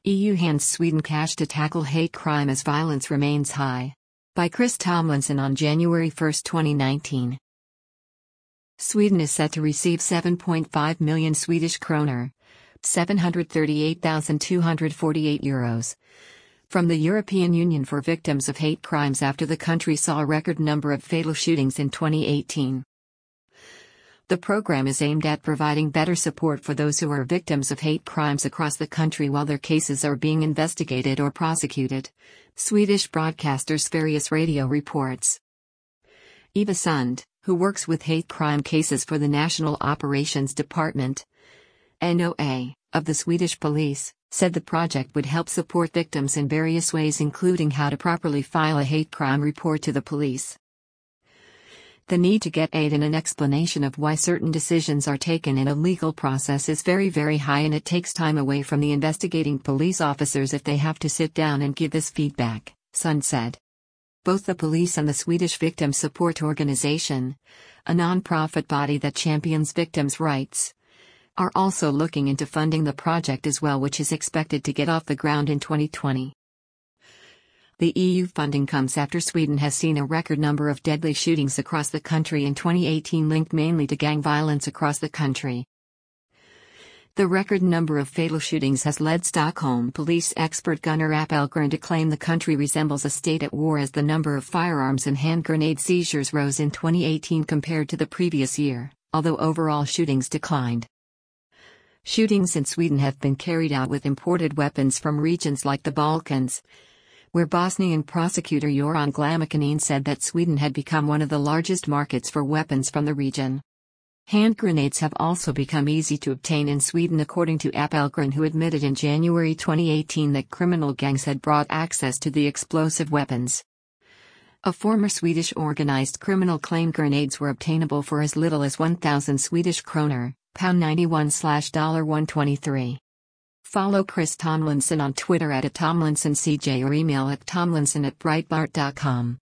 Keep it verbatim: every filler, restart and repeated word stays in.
E U hands Sweden cash to tackle hate crime as violence remains high. By Chris Tomlinson on January first, twenty nineteen. Sweden is set to receive seven point five million Swedish kroner, seven hundred thirty-eight thousand two hundred forty-eight euros, from the European Union for victims of hate crimes after the country saw a record number of fatal shootings in twenty eighteen. The program is aimed at providing better support for those who are victims of hate crimes across the country while their cases are being investigated or prosecuted, Swedish broadcaster Sveriges Radio reports. Eva Sund, who works with hate crime cases for the National Operations Department, N O A, of the Swedish police, said the project would help support victims in various ways, including how to properly file a hate crime report to the police. The need to get aid and an explanation of why certain decisions are taken in a legal process is very very high, and it takes time away from the investigating police officers if they have to sit down and give this feedback, Sund said. Both the police and the Swedish Victim Support Organization, a non-profit body that champions victims' rights, are also looking into funding the project as well, which is expected to get off the ground in twenty twenty. The E U funding comes after Sweden has seen a record number of deadly shootings across the country in twenty eighteen, linked mainly to gang violence across the country. The record number of fatal shootings has led Stockholm police expert Gunnar Appelgren to claim the country resembles a state at war, as the number of firearms and hand grenade seizures rose in twenty eighteen compared to the previous year, although overall shootings declined. Shootings in Sweden have been carried out with imported weapons from regions like the Balkans, where Bosnian prosecutor Joran Glamikanin said that Sweden had become one of the largest markets for weapons from the region. Hand grenades have also become easy to obtain in Sweden, according to Appelgren, who admitted in January twenty eighteen that criminal gangs had brought access to the explosive weapons. A former Swedish organized criminal claimed grenades were obtainable for as little as one thousand Swedish kroner, pound ninety-one slash one twenty-three. Follow Chris Tomlinson on Twitter at, at TomlinsonCJ or email at tomlinson at breitbart dot com.